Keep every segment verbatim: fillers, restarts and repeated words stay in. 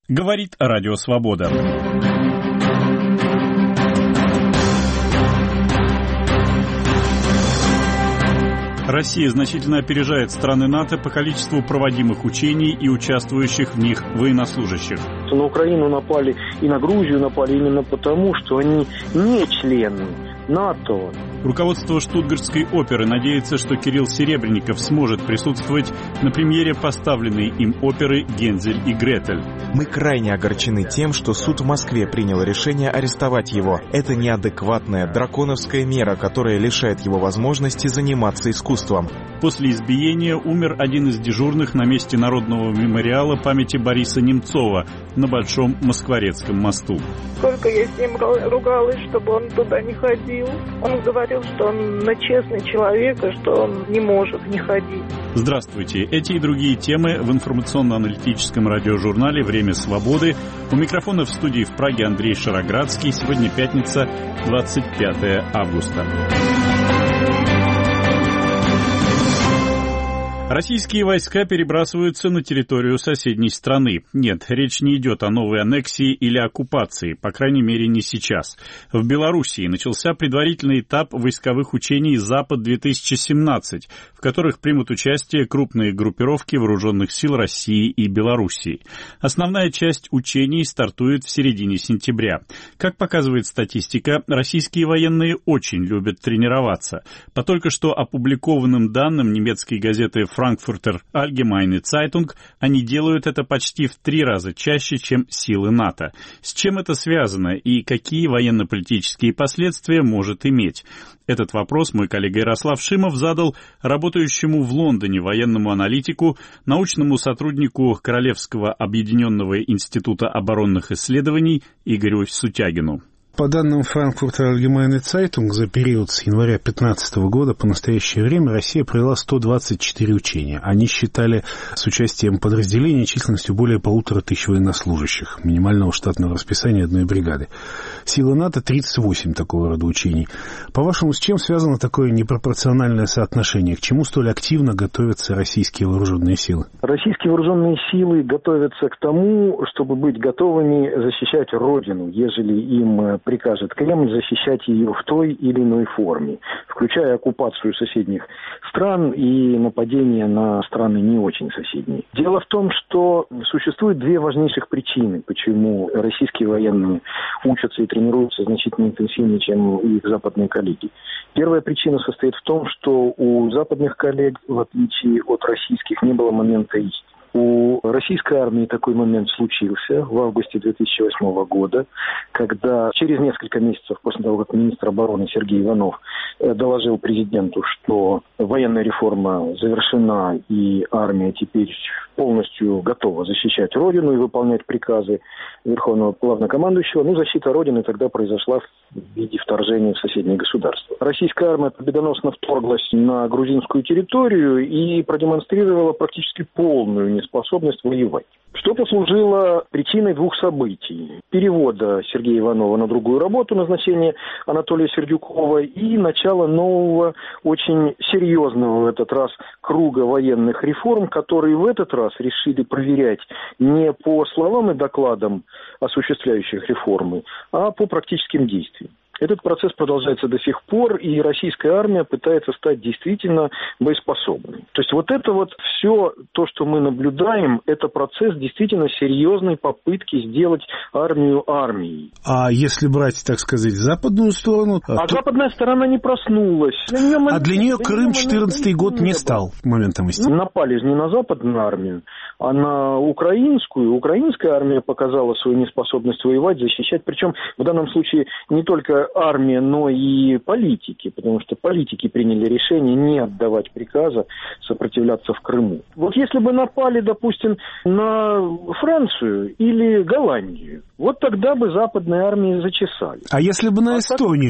Говорит Радио Свобода. Россия значительно опережает страны НАТО по количеству проводимых учений и участвующих в них военнослужащих. На Украину напали и на Грузию напали именно потому, что они не члены НАТО. Руководство Штутгартской оперы надеется, что Кирилл Серебренников сможет присутствовать на премьере поставленной им оперы «Гензель и Гретель». Мы крайне огорчены тем, что суд в Москве принял решение арестовать его. Это неадекватная, драконовская мера, которая лишает его возможности заниматься искусством. После избиения умер один из дежурных на месте Народного мемориала памяти Бориса Немцова на Большом Москворецком мосту. Сколько я с ним ругалась, чтобы он туда не ходил. Он говорил, что он честный человек, и что он не может не ходить. Здравствуйте. Эти и другие темы в информационно-аналитическом радиожурнале «Время свободы». У микрофона в студии в Праге Андрей Шароградский. Сегодня пятница, двадцать пятое августа. Российские войска перебрасываются на территорию соседней страны. Нет, речь не идет о новой аннексии или оккупации, по крайней мере не сейчас. В Белоруссии начался предварительный этап войсковых учений «Запад-две тысячи семнадцать», в которых примут участие крупные группировки вооруженных сил России и Белоруссии. Основная часть учений стартует в середине сентября. Как показывает статистика, российские военные очень любят тренироваться. По только что опубликованным данным немецкой газеты Frankfurter Allgemeine Zeitung, они делают это почти в три раза чаще, чем силы НАТО. С чем это связано и какие военно-политические последствия может иметь? Этот вопрос мой коллега Ярослав Шимов задал работающему в Лондоне военному аналитику, научному сотруднику Королевского объединенного института оборонных исследований Игорю Сутягину. По данным Frankfurter Allgemeine Zeitung, за период с января две тысячи пятнадцатого года по настоящее время Россия провела сто двадцать четыре учения. Они считали с участием подразделений численностью более полутора тысяч военнослужащих, минимального штатного расписания одной бригады. Силы НАТО — тридцать восемь такого рода учений. По-вашему, с чем связано такое непропорциональное соотношение? К чему столь активно готовятся российские вооруженные силы? Российские вооруженные силы готовятся к тому, чтобы быть готовыми защищать Родину, ежели им прикажет Кремль защищать ее в той или иной форме, включая оккупацию соседних стран и нападение на страны не очень соседние. Дело в том, что существует две важнейших причины, почему российские военные учатся и тренируются значительно интенсивнее, чем их западные коллеги. Первая причина состоит в том, что у западных коллег, в отличие от российских, не было момента истины. У российской армии такой момент случился в августе две тысячи восьмого года, когда через несколько месяцев после того, как министр обороны Сергей Иванов доложил президенту, что военная реформа завершена и армия теперь полностью готова защищать Родину и выполнять приказы Верховного Главнокомандующего, ну, защита Родины тогда произошла в виде вторжения в соседнее государство. Российская армия победоносно вторглась на грузинскую территорию и продемонстрировала практически полную неспособность воевать. Что послужило причиной двух событий. Перевода Сергея Иванова на другую работу, назначения Анатолия Сердюкова и начало нового, очень серьезного в этот раз круга военных реформ, которые в этот раз решили проверять не по словам и докладам осуществляющих реформы, а по практическим действиям. Этот процесс продолжается до сих пор, и российская армия пытается стать действительно боеспособной. То есть вот это вот все, то, что мы наблюдаем, это процесс действительно серьезной попытки сделать армию армией. А если брать, так сказать, западную сторону... А то... западная сторона не проснулась. Для нее а для нее Крым четырнадцатый год не стал моментом истины. Напали же не на западную армию, а на украинскую. Украинская армия показала свою неспособность воевать, защищать. Причем в данном случае не только армия, но и политики, потому что политики приняли решение не отдавать приказа сопротивляться в Крыму. Вот если бы напали, допустим, на Францию или Голландию, вот тогда бы западные армии зачесали. А если бы на Эстонию?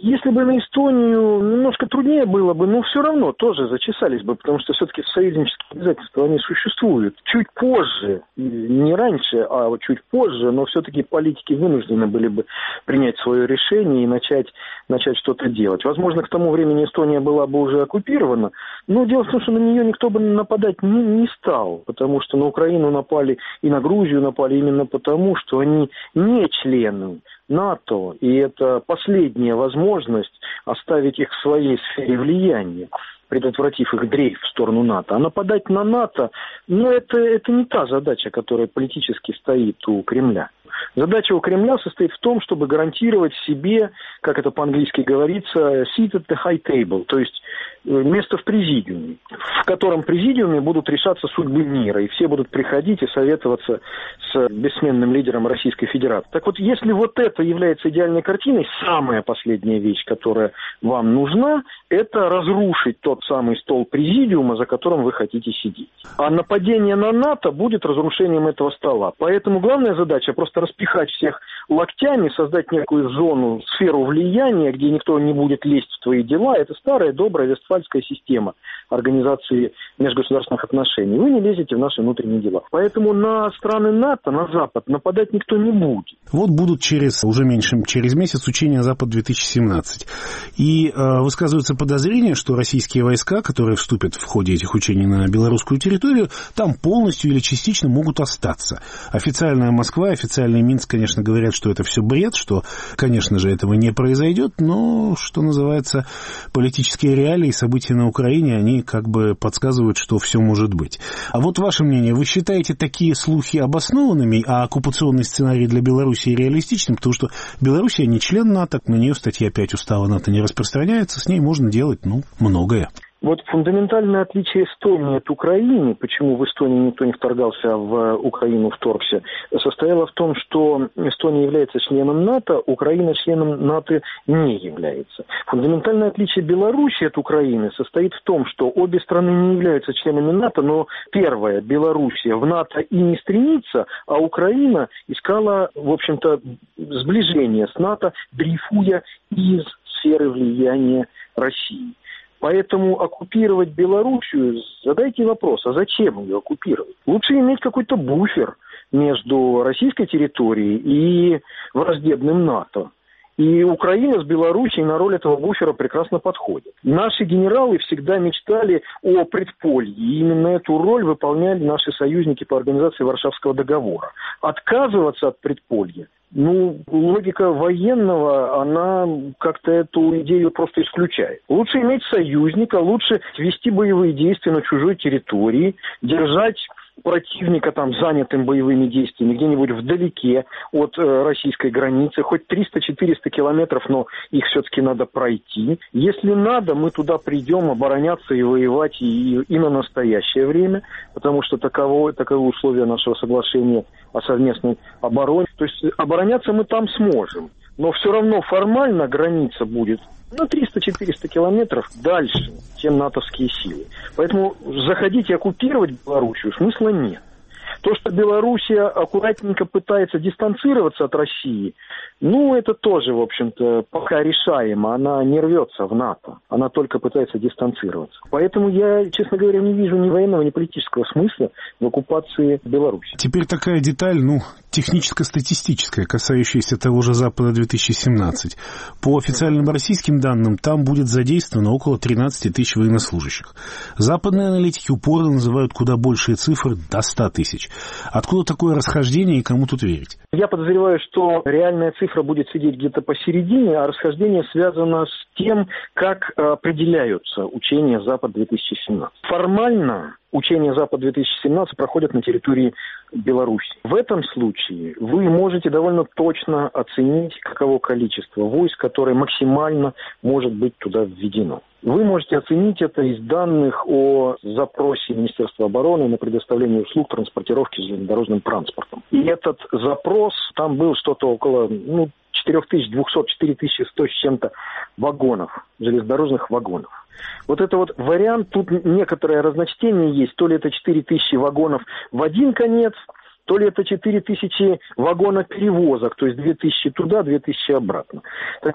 Если бы на Эстонию немножко труднее было бы, но все равно тоже зачесались бы, потому что все-таки союзнические обязательства, они существуют. Чуть позже, не раньше, а вот чуть позже, но все-таки политики вынуждены были бы принять свое решение и начать, начать что-то делать. Возможно, к тому времени Эстония была бы уже оккупирована, но дело в том, что на нее никто бы нападать не, не стал, потому что на Украину напали и на Грузию напали именно потому, что они не члены НАТО, и это последняя возможность оставить их в своей сфере влияния, предотвратив их дрейф в сторону НАТО. А нападать на НАТО, ну, это, это не та задача, которая политически стоит у Кремля. Задача у Кремля состоит в том, чтобы гарантировать себе, как это по-английски говорится, seat at the high table, то есть место в президиуме, в котором президиуме будут решаться судьбы мира, и все будут приходить и советоваться с бессменным лидером Российской Федерации. Так вот, если вот это является идеальной картиной, самая последняя вещь, которая вам нужна, это разрушить тот самый стол президиума, за которым вы хотите сидеть. А нападение на НАТО будет разрушением этого стола. Поэтому главная задача просто распихать всех локтями, создать некую зону, сферу влияния, где никто не будет лезть в твои дела. Это старая добрая вестфальская система организации межгосударственных отношений. Вы не лезете в наши внутренние дела. Поэтому на страны НАТО, на Запад нападать никто не будет. Вот будут через уже меньше, через месяц учения Запад-две тысячи семнадцать. И э, высказываются подозрения, что российские войска, которые вступят в ходе этих учений на белорусскую территорию, там полностью или частично могут остаться. Официальная Москва, официальный Минск, конечно, говорят, что это все бред, что, конечно же, этого не произойдет, но, что называется, политические реалии и события на Украине, они как бы подсказывают, что все может быть. А вот ваше мнение, вы считаете такие слухи обоснованными, а оккупационный сценарий для Белоруссии реалистичным? Потому что Белоруссия не член НАТО, на нее статья пять устава НАТО не распространяется, с ней можно делать, ну, многое. Вот фундаментальное отличие Эстонии от Украины, почему в Эстонии никто не вторгался, а в Украину вторгся, состояло в том, что Эстония является членом НАТО, Украина членом НАТО не является. Фундаментальное отличие Беларуси от Украины состоит в том, что обе страны не являются членами НАТО, но первая, Белоруссия, в НАТО и не стремится, а Украина искала, в общем-то, сближение с НАТО, дрейфуя из сферы влияния России. Поэтому оккупировать Белоруссию, задайте вопрос, а зачем ее оккупировать? Лучше иметь какой-то буфер между российской территорией и враждебным НАТО. И Украина с Белоруссией на роль этого буфера прекрасно подходит. Наши генералы всегда мечтали о предполье, и именно эту роль выполняли наши союзники по организации Варшавского договора. Отказываться от предполья, ну, логика военного, она как-то эту идею просто исключает. Лучше иметь союзника, лучше вести боевые действия на чужой территории, держать противника там занятым боевыми действиями где-нибудь вдалеке от э, российской границы, хоть триста-четыреста километров, но их все-таки надо пройти. Если надо, мы туда придем обороняться и воевать и, и на настоящее время, потому что таково, таковы условия нашего соглашения о совместной обороне. То есть обороняться мы там сможем, но все равно формально граница будет на триста-четыреста километров дальше, чем натовские силы. Поэтому заходить и оккупировать Белоруссию смысла нет. То, что Белоруссия аккуратненько пытается дистанцироваться от России, ну, это тоже, в общем-то, пока решаемо. Она не рвется в НАТО, она только пытается дистанцироваться. Поэтому я, честно говоря, не вижу ни военного, ни политического смысла в оккупации Беларуси. Теперь такая деталь, ну, техническо-статистическая, касающаяся того же Запада-две тысячи семнадцать. По официальным российским данным, там будет задействовано около тринадцать тысяч военнослужащих. Западные аналитики упорно называют куда большие цифры, до ста тысяч. Откуда такое расхождение и кому тут верить? Я подозреваю, что реальная цифра будет сидеть где-то посередине, а расхождение связано с тем, как определяются учения Запад-две тысячи семнадцать. Формально учения Запад-две тысячи семнадцать проходят на территории Беларуси. В этом случае вы можете довольно точно оценить, каково количество войск, которое максимально может быть туда введено. Вы можете оценить это из данных о запросе Министерства обороны на предоставление услуг транспортировки железнодорожным транспортом. И этот запрос, там был что-то около ну, четыре тысячи двести - четыре тысячи сто с чем-то вагонов, железнодорожных вагонов. Вот это вот вариант, тут некоторое разночтение есть, то ли это четыре тысячи вагонов в один конец, то ли это четыре тысячи вагонов перевозок, то есть две тысячи туда, две тысячи обратно. Так вот,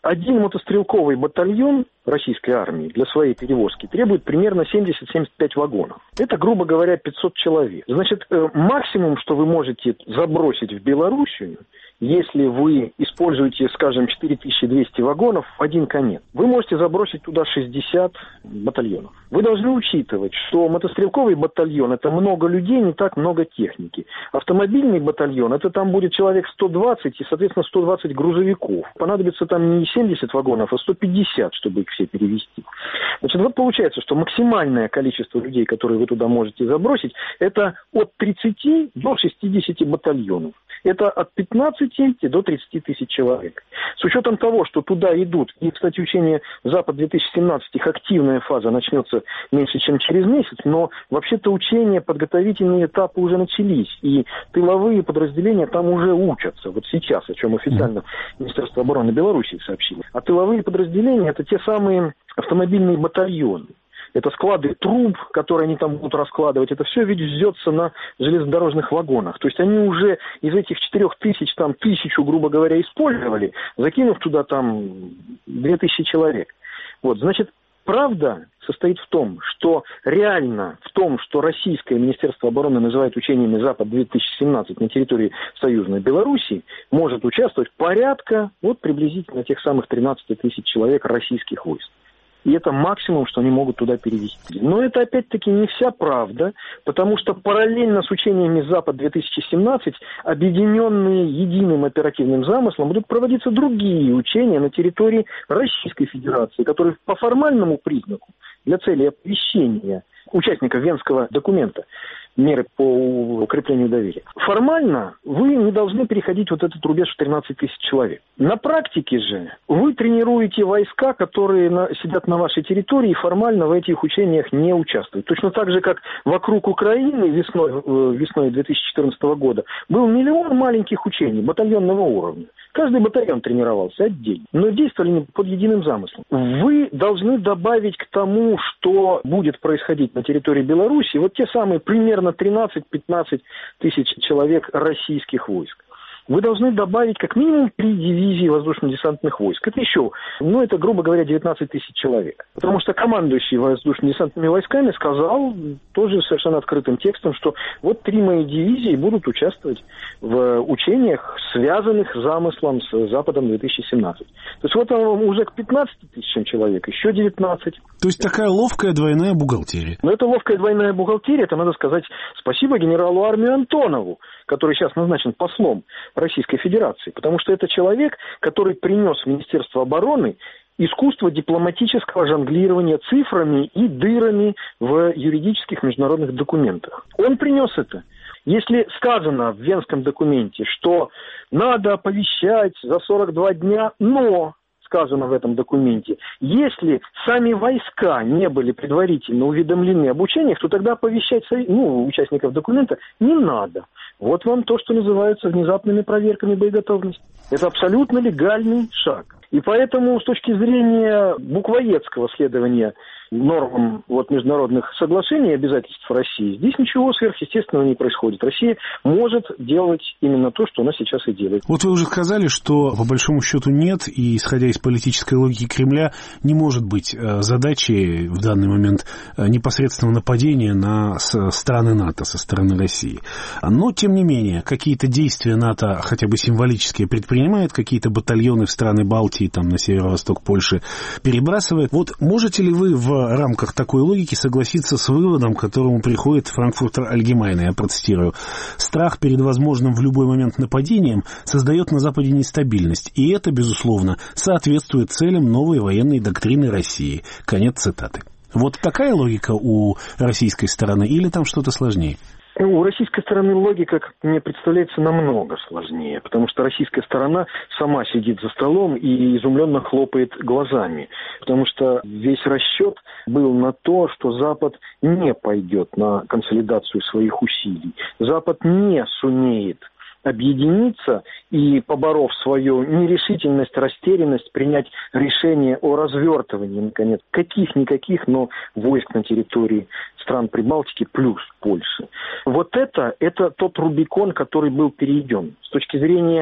один мотострелковый батальон российской армии для своей перевозки требует примерно семьдесят - семьдесят пять вагонов. Это, грубо говоря, пятьсот человек. Значит, максимум, что вы можете забросить в Белоруссию, если вы используете, скажем, четыре тысячи двести вагонов в один конец, вы можете забросить туда шестьдесят батальонов. Вы должны учитывать, что мотострелковый батальон – это много людей, не так много техники. Автомобильный батальон – это там будет человек сто двадцать и, соответственно, сто двадцать грузовиков. Понадобится там не семьдесят вагонов, а сто пятьдесят, чтобы их все перевести. Значит, вот получается, что максимальное количество людей, которые вы туда можете забросить, это от тридцати до шестидесяти батальонов. Это от пятнадцати до тридцати тысяч человек. С учетом того, что туда идут, и, кстати, учение «Запад-две тысячи семнадцать», их активная фаза начнется меньше, чем через месяц, но вообще-то учения, подготовительные этапы уже начались, и тыловые подразделения там уже учатся. Вот сейчас, о чем официально Министерство обороны Беларуси сообщило. А тыловые подразделения – это те самые автомобильные батальоны. Это склады труб, которые они там будут раскладывать. Это все ведь везется на железнодорожных вагонах. То есть они уже из этих четырех тысяч, там, тысячу, грубо говоря, использовали, закинув туда там две тысячи человек. Вот, значит, правда состоит в том, что реально в том, что российское Министерство обороны называет учениями «Запад-две тысячи семнадцать» на территории союзной Белоруссии, может участвовать порядка, вот приблизительно тех самых тринадцати тысяч человек российских войск. И это максимум, что они могут туда перевести. Но это, опять-таки, не вся правда, потому что параллельно с учениями «Запад-две тысячи семнадцать», объединенные единым оперативным замыслом, будут проводиться другие учения на территории Российской Федерации, которые по формальному признаку для цели оповещения участников Венского документа меры по укреплению доверия. Формально вы не должны переходить вот этот рубеж в тринадцать тысяч человек. На практике же вы тренируете войска, которые на, сидят на вашей территории и формально в этих учениях не участвуют. Точно так же, как вокруг Украины весной, весной две тысячи четырнадцатого года был миллион маленьких учений батальонного уровня. Каждый батальон тренировался отдельно, но действовали под единым замыслом. Вы должны добавить к тому, что будет происходить на территории Беларуси, вот те самые примерно тринадцать-пятнадцать тысяч человек российских войск. Вы должны добавить как минимум три дивизии воздушно-десантных войск. Это еще, ну, это, грубо говоря, девятнадцать тысяч человек. Потому что командующий воздушно-десантными войсками сказал тоже совершенно открытым текстом, что вот три мои дивизии будут участвовать в учениях, связанных с замыслом с Западом-две тысячи семнадцать. То есть вот уже к пятнадцати тысячам человек, еще девятнадцать. То есть такая ловкая двойная бухгалтерия. Но это ловкая двойная бухгалтерия, это надо сказать спасибо генералу армии Антонову, который сейчас назначен послом Российской Федерации, потому что это человек, который принес в Министерство обороны искусство дипломатического жонглирования цифрами и дырами в юридических международных документах. Он принес это. Если сказано в Венском документе, что надо оповещать за сорок два дня, но... сказано в этом документе, если сами войска не были предварительно уведомлены об учениях, то тогда оповещать ну, участников документа не надо. Вот вам то, что называется внезапными проверками боеготовности. Это абсолютно легальный шаг. И поэтому с точки зрения буквоедского следования нормам вот, международных соглашений и обязательств России, здесь ничего сверхъестественного не происходит. Россия может делать именно то, что она сейчас и делает. Вот вы уже сказали, что по большому счету нет, и исходя из политической логики Кремля, не может быть задачей в данный момент непосредственного нападения на страны НАТО со стороны России. Но, тем не менее, какие-то действия НАТО, хотя бы символические, предпринимает, какие-то батальоны в страны Балтии, там на северо-восток Польши перебрасывает. Вот можете ли вы в в рамках такой логики согласиться с выводом, к которому приходит Frankfurter Allgemeine, я процитирую: «Страх перед возможным в любой момент нападением создает на Западе нестабильность, и это, безусловно, соответствует целям новой военной доктрины России». Конец цитаты. Вот такая логика у российской стороны или там что-то сложнее? У российской стороны логика, как мне представляется, намного сложнее, потому что российская сторона сама сидит за столом и изумленно хлопает глазами, потому что весь расчет был на то, что Запад не пойдет на консолидацию своих усилий, Запад не сумеет объединиться и, поборов свою нерешительность, растерянность, принять решение о развертывании, наконец, каких-никаких, но войск на территории стран Прибалтики плюс Польши. Вот это, это тот Рубикон, который был перейден. С точки зрения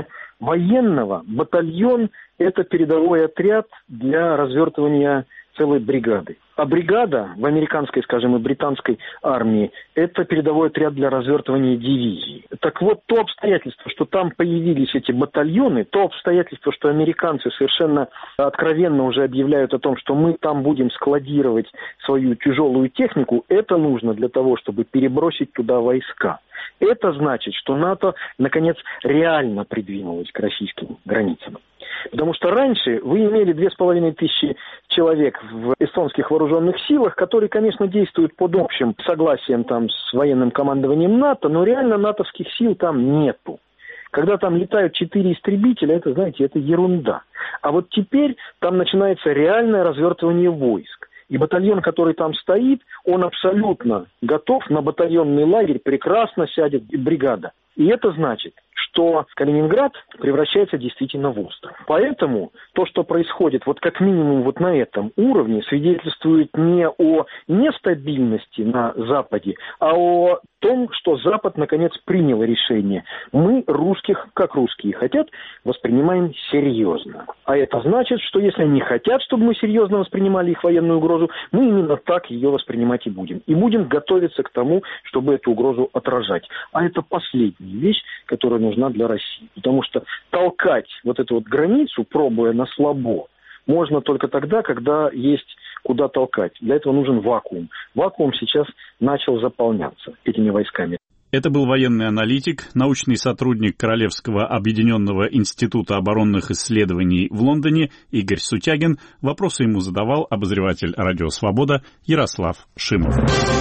военного батальон – это передовой отряд для развертывания целой бригады. А бригада в американской, скажем, и британской армии – это передовой отряд для развертывания дивизии. Так вот, то обстоятельство, что там появились эти батальоны, то обстоятельство, что американцы совершенно откровенно уже объявляют о том, что мы там будем складировать свою тяжелую технику, это нужно для того, чтобы перебросить туда войска. Это значит, что НАТО, наконец, реально придвинулось к российским границам. Потому что раньше вы имели две с половиной тысячи человек в эстонских вооруженных силах, которые, конечно, действуют под общим согласием там, с военным командованием НАТО, но реально натовских сил там нету. Когда там летают четыре истребителя, это, знаете, это ерунда. А вот теперь там начинается реальное развертывание войск. И батальон, который там стоит, он абсолютно готов на батальонный лагерь, прекрасно сядет бригада. И это значит, что Калининград превращается действительно в остров. Поэтому то, что происходит вот как минимум вот на этом уровне, свидетельствует не о нестабильности на Западе, а о том, что Запад наконец принял решение. Мы русских, как русские хотят, воспринимаем серьезно. А это значит, что если они хотят, чтобы мы серьезно воспринимали их военную угрозу, мы именно так ее воспринимать и будем. И будем готовиться к тому, чтобы эту угрозу отражать. А это последняя вещь, которая нужна для России. Потому что толкать вот эту вот границу, пробуя на слабо, можно только тогда, когда есть куда толкать. Для этого нужен вакуум. Вакуум сейчас начал заполняться этими войсками. Это был военный аналитик, научный сотрудник Королевского объединенного института оборонных исследований в Лондоне Игорь Сутягин. Вопросы ему задавал обозреватель «Радио Свобода» Ярослав Шимов.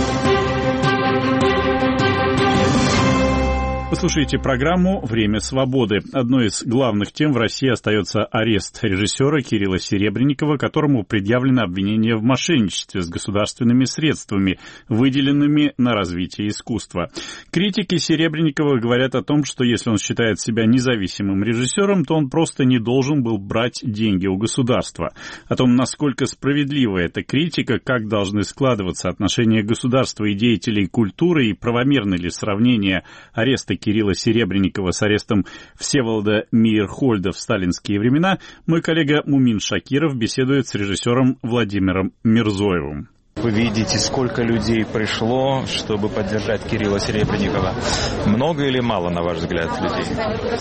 Вы слушаете программу «Время свободы». Одной из главных тем в России остается арест режиссера Кирилла Серебренникова, которому предъявлено обвинение в мошенничестве с государственными средствами, выделенными на развитие искусства. Критики Серебренникова говорят о том, что если он считает себя независимым режиссером, то он просто не должен был брать деньги у государства. О том, насколько справедлива эта критика, как должны складываться отношения государства и деятелей культуры и правомерны ли сравнение ареста Кирилла Серебренникова с арестом Всеволода Мейерхольда в сталинские времена, мой коллега Мумин Шакиров беседует с режиссером Владимиром Мирзоевым. Вы видите, сколько людей пришло, чтобы поддержать Кирилла Серебренникова. Много или мало, на ваш взгляд, людей?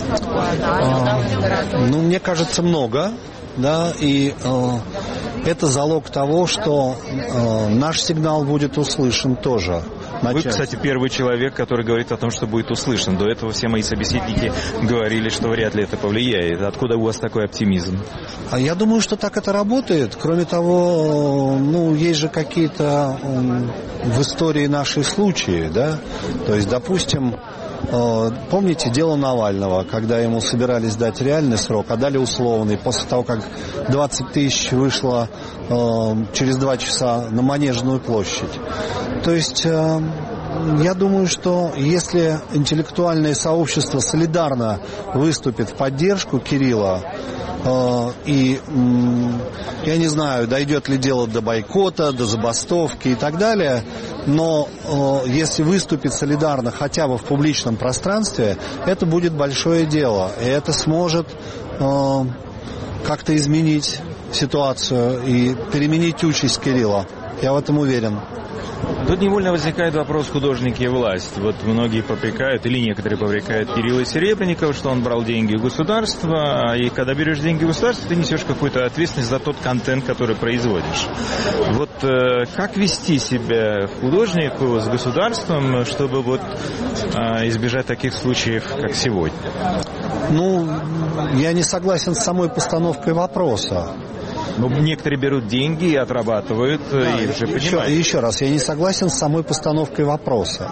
А, ну, мне кажется, много. Да, и э, это залог того, что э, наш сигнал будет услышан тоже. Вы, кстати, первый человек, который говорит о том, что будет услышан. До этого все мои собеседники говорили, что вряд ли это повлияет. Откуда у вас такой оптимизм? А я думаю, что так это работает. Кроме того, ну, есть же какие-то э, в истории наши случаи, да. То есть, допустим, помните дело Навального, когда ему собирались дать реальный срок, а дали условный, после того, как двадцать тысяч вышло э, через два часа на Манежную площадь. То есть, э, я думаю, что если интеллектуальное сообщество солидарно выступит в поддержку Кирилла, э, и, э, я не знаю, дойдет ли дело до бойкота, до забастовки и так далее, но э, если выступит солидарно хотя бы в публичном пространстве, это будет большое дело. И это сможет э, как-то изменить ситуацию и переменить участь Кирилла. Я в этом уверен. Тут невольно возникает вопрос художники и власть. Вот многие попрекают, или некоторые попрекают Кирилла Серебренникова, что он брал деньги у государства, и когда берешь деньги у государства, ты несешь какую-то ответственность за тот контент, который производишь. Вот э, как вести себя художнику с государством, чтобы вот э, избежать таких случаев, как сегодня? Ну, я не согласен с самой постановкой вопроса. Но некоторые берут деньги и отрабатывают, да, и уже еще, понимают. Еще раз, я не согласен с самой постановкой вопроса.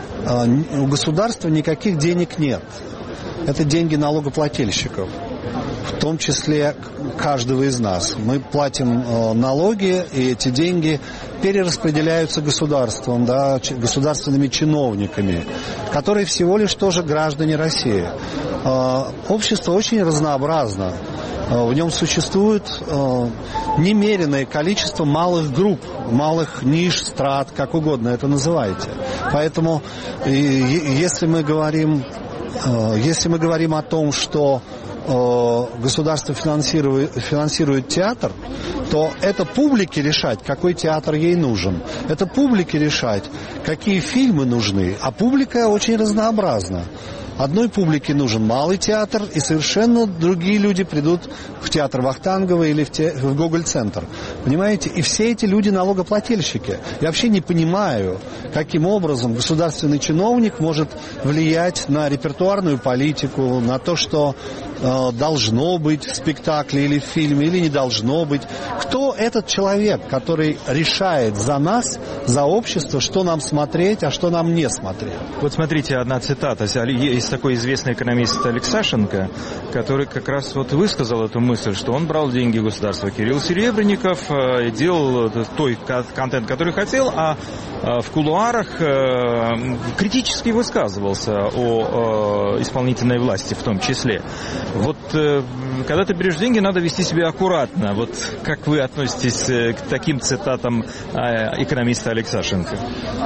У государства никаких денег нет. Это деньги налогоплательщиков, в том числе каждого из нас. Мы платим налоги, и эти деньги перераспределяются государством, да, государственными чиновниками, которые всего лишь тоже граждане России. Общество очень разнообразно. В нем существует э, немеренное количество малых групп, малых ниш, страт, как угодно это называйте. Поэтому и, если мы говорим, э, если мы говорим о том, что государство финансирует, финансирует театр, то это публике решать, какой театр ей нужен. Это публике решать, какие фильмы нужны. А публика очень разнообразна. Одной публике нужен малый театр, и совершенно другие люди придут в театр Вахтангова или в, те, в Гоголь-центр. Понимаете? И все эти люди налогоплательщики. Я вообще не понимаю, каким образом государственный чиновник может влиять на репертуарную политику, на то, что э, должно быть в спектакле или в фильме, или не должно быть. Кто этот человек, который решает за нас, за общество, что нам смотреть, а что нам не смотреть? Вот смотрите, одна цитата. Есть такой известный экономист Алексашенко, который как раз вот высказал эту мысль, что он брал деньги государства. Кирилл Серебренников делал той контент, который хотел, а в кулуарах критически высказывался о исполнительной власти в том числе. Вот когда ты берешь деньги, надо вести себя аккуратно. Вот как вы относитесь к таким цитатам экономиста Алексашенко?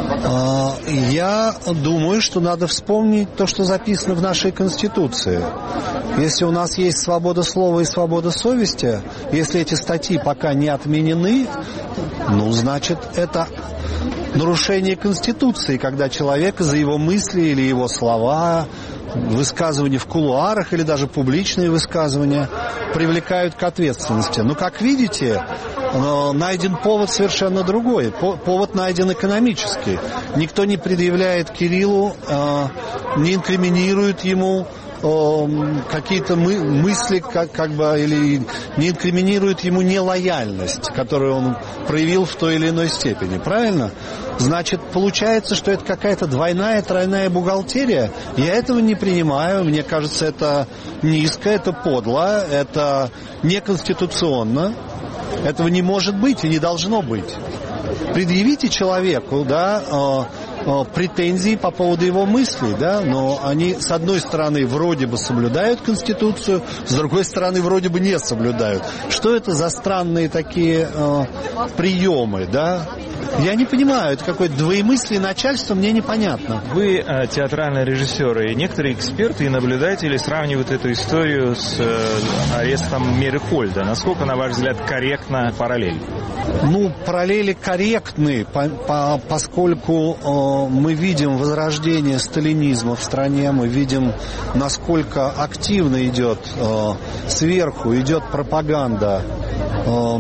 Я думаю, что надо вспомнить то, что записано в нашей Конституции. Если у нас есть свобода слова и свобода совести, если эти статьи пока не отменены, ну, значит, это нарушение Конституции, когда человека за его мысли или его слова, высказывания в кулуарах или даже публичные высказывания привлекают к ответственности. Но, как видите, найден повод совершенно другой. Повод найден экономический. Никто не предъявляет Кириллу, не инкриминирует ему какие-то мы, мысли, как, как бы, или не инкриминирует ему нелояльность, которую он проявил в той или иной степени. Правильно? Значит, получается, что это какая-то двойная, тройная бухгалтерия. Я этого не принимаю. Мне кажется, это низко, это подло, это неконституционно. Этого не может быть и не должно быть. Предъявите человеку, да, претензии по поводу его мыслей, да, но они, с одной стороны, вроде бы соблюдают Конституцию, с другой стороны, вроде бы не соблюдают. Что это за странные такие э, приемы, да? Я не понимаю, это какое-то двоемыслие начальства, мне непонятно. Вы э, театральный режиссер, и некоторые эксперты и наблюдатели сравнивают эту историю с э, арестом Мейерхольда. Насколько, на ваш взгляд, корректна параллель? Ну, параллели корректны, по, по, поскольку э, мы видим возрождение сталинизма в стране, мы видим, насколько активно идет э, сверху, идет пропаганда, э,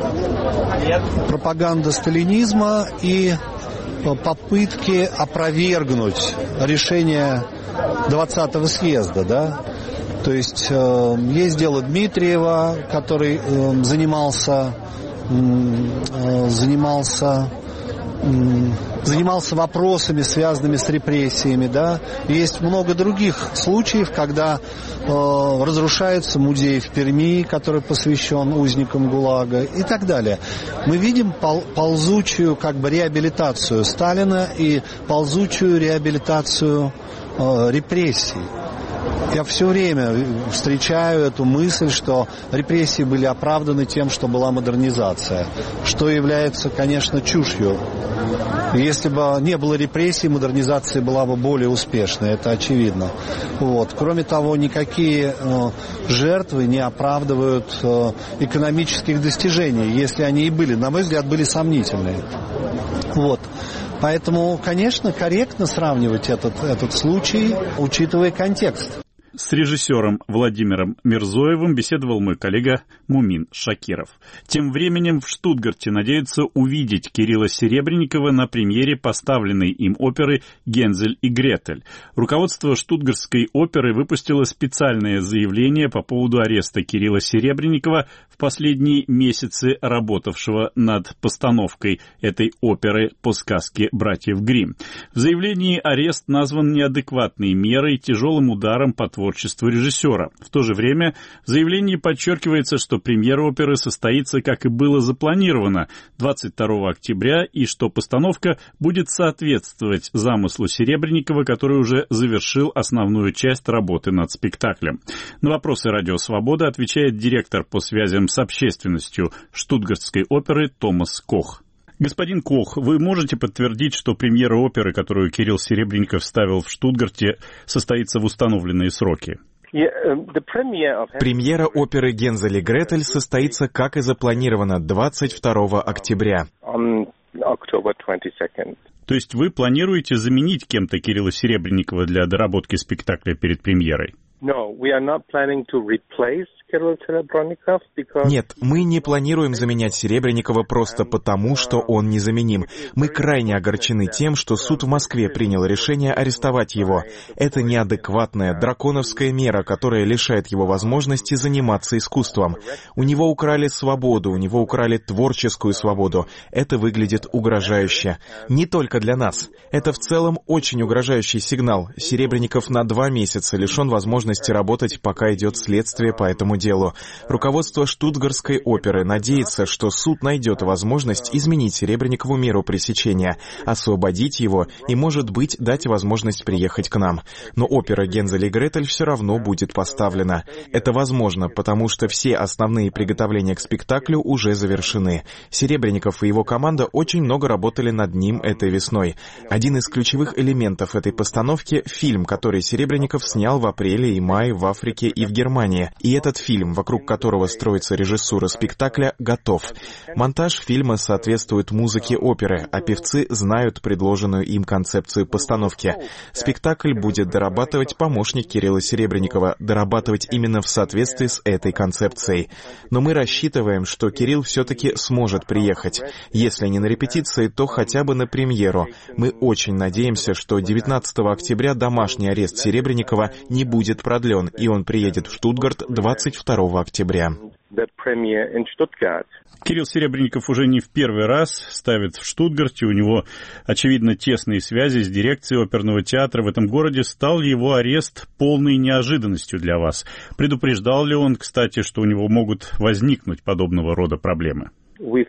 пропаганда сталинизма и попытки опровергнуть решение двадцатого съезда, да. То есть э, есть дело Дмитриева, который э, занимался э, занимался э, занимался вопросами, связанными с репрессиями, да. И есть много других случаев, когда э, разрушается музей в Перми, который посвящен узникам ГУЛАГа и так далее. Мы видим пол, ползучую как бы реабилитацию Сталина и ползучую реабилитацию э, репрессий. Я все время встречаю эту мысль, что репрессии были оправданы тем, что была модернизация, что является, конечно, чушью. Если бы не было репрессий, модернизация была бы более успешной, это очевидно. Вот. Кроме того, никакие э, жертвы не оправдывают э, экономических достижений, если они и были, на мой взгляд, были сомнительные. Вот. Поэтому, конечно, корректно сравнивать этот, этот случай, учитывая контекст. С режиссером Владимиром Мирзоевым беседовал мой коллега Мумин Шакиров. Тем временем в Штутгарте надеются увидеть Кирилла Серебренникова на премьере поставленной им оперы «Гензель и Гретель». Руководство Штутгартской оперы выпустило специальное заявление по поводу ареста Кирилла Серебренникова, в последние месяцы работавшего над постановкой этой оперы по сказке братьев Гримм. В заявлении арест назван неадекватной мерой, тяжелым ударом по творчеству режиссера. В то же время в заявлении подчеркивается, что премьера оперы состоится, как и было запланировано, двадцать второго октября, и что постановка будет соответствовать замыслу Серебренникова, который уже завершил основную часть работы над спектаклем. На вопросы «Радио Свобода» отвечает директор по связям с общественностью Штутгартской оперы Томас Кох. Господин Кох, вы можете подтвердить, что премьера оперы, которую Кирилл Серебренников ставил в Штутгарте, состоится в установленные сроки? Премьера оперы «Гензель и Гретель» состоится, как и запланировано, двадцать второго октября. То есть вы планируете заменить кем-то Кирилла Серебренникова для доработки спектакля перед премьерой? Нет, мы не планируем заменять Серебренникова просто потому, что он незаменим. Мы крайне огорчены тем, что суд в Москве принял решение арестовать его. Это неадекватная, драконовская мера, которая лишает его возможности заниматься искусством. У него украли свободу, у него украли творческую свободу. Это выглядит угрожающе. Не только для нас. Это в целом очень угрожающий сигнал. Серебренников на два месяца лишен возможности работать, пока идет следствие по этому делу. Руководство Штутгартской оперы надеется, что суд найдет возможность изменить Серебренникову меру пресечения, освободить его и, может быть, дать возможность приехать к нам. Но опера «Гензель и Гретель» все равно будет поставлена. Это возможно, потому что все основные приготовления к спектаклю уже завершены. Серебренников и его команда очень много работали над ним этой весной. Один из ключевых элементов этой постановки — фильм, который Серебренников снял в апреле и мае в Африке и в Германии. И этот фильм, вокруг которого строится режиссура спектакля, готов. Монтаж фильма соответствует музыке оперы, а певцы знают предложенную им концепцию постановки. Спектакль будет дорабатывать помощник Кирилла Серебренникова, дорабатывать именно в соответствии с этой концепцией. Но мы рассчитываем, что Кирилл все-таки сможет приехать. Если не на репетиции, то хотя бы на премьеру. Мы очень надеемся, что девятнадцатого октября домашний арест Серебренникова не будет продлен, и он приедет в Штутгарт двадцать второго октября. Кирилл Серебренников уже не в первый раз ставит в Штутгарте. У него, очевидно, тесные связи с дирекцией оперного театра в этом городе. Стал его арест полной неожиданностью для вас? Предупреждал ли он, кстати, что у него могут возникнуть подобного рода проблемы? Мы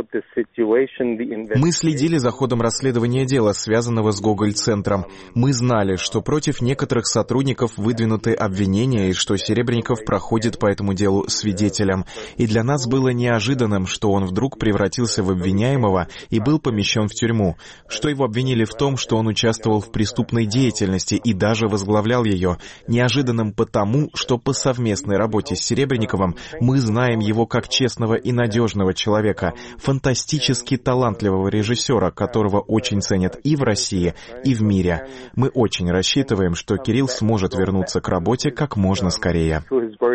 следили за ходом расследования дела, связанного с Гоголь-центром. Мы знали, что против некоторых сотрудников выдвинуты обвинения и что Серебренников проходит по этому делу свидетелем. И для нас было неожиданным, что он вдруг превратился в обвиняемого и был помещен в тюрьму. Что его обвинили в том, что он участвовал в преступной деятельности и даже возглавлял ее. Неожиданным потому, что по совместной работе с Серебренниковым мы знаем его как честного и надежного человека, фантастически талантливого режиссера, которого очень ценят и в России, и в мире. Мы очень рассчитываем, что Кирилл сможет вернуться к работе как можно скорее.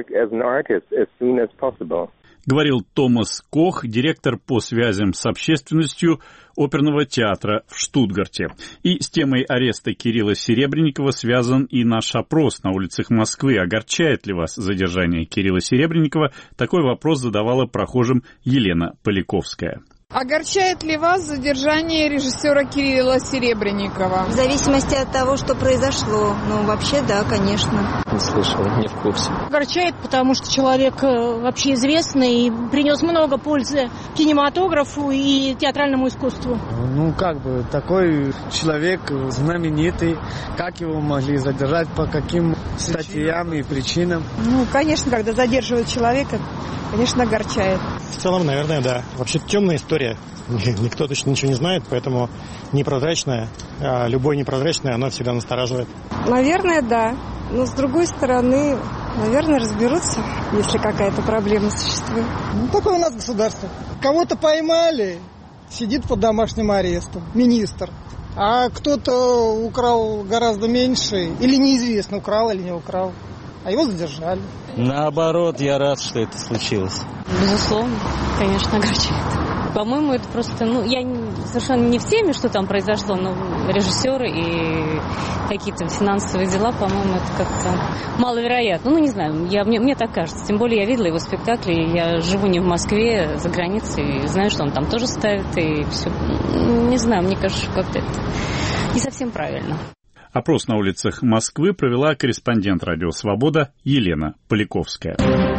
Говорил Томас Кох, директор по связям с общественностью оперного театра в Штутгарте. И с темой ареста Кирилла Серебренникова связан и наш опрос на улицах Москвы. Огорчает ли вас задержание Кирилла Серебренникова? Такой вопрос задавала прохожим Елена Поляковская. Огорчает ли вас задержание режиссера Кирилла Серебренникова? В зависимости от того, что произошло. Ну, вообще, да, конечно. Не слышал, не в курсе. Огорчает, потому что человек вообще известный и принес много пользы кинематографу и театральному искусству. Ну, как бы, такой человек знаменитый. Как его могли задержать, по каким статьям и причинам? Ну, конечно, когда задерживают человека, конечно, огорчает. В целом, наверное, да. Вообще темная история. Никто точно ничего не знает, поэтому непрозрачная, а любое непрозрачное, оно всегда настораживает. Наверное, да. Но с другой стороны, наверное, разберутся, если какая-то проблема существует. Ну, такое у нас государство. Кого-то поймали, сидит под домашним арестом, министр. А кто-то украл гораздо меньше, или неизвестно, украл или не украл. А его задержали. Наоборот, я рад, что это случилось. Безусловно, конечно, огорчает. По-моему, это просто, ну, я совершенно не в теме, что там произошло, но режиссеры и какие-то финансовые дела, по-моему, это как-то маловероятно. Ну, не знаю, я, мне, мне так кажется. Тем более я видела его спектакли, я живу не в Москве, за границей, и знаю, что он там тоже ставит, и все. Не знаю, мне кажется, что как-то это не совсем правильно. Опрос на улицах Москвы провела корреспондент «Радио Свобода» Елена Поляковская.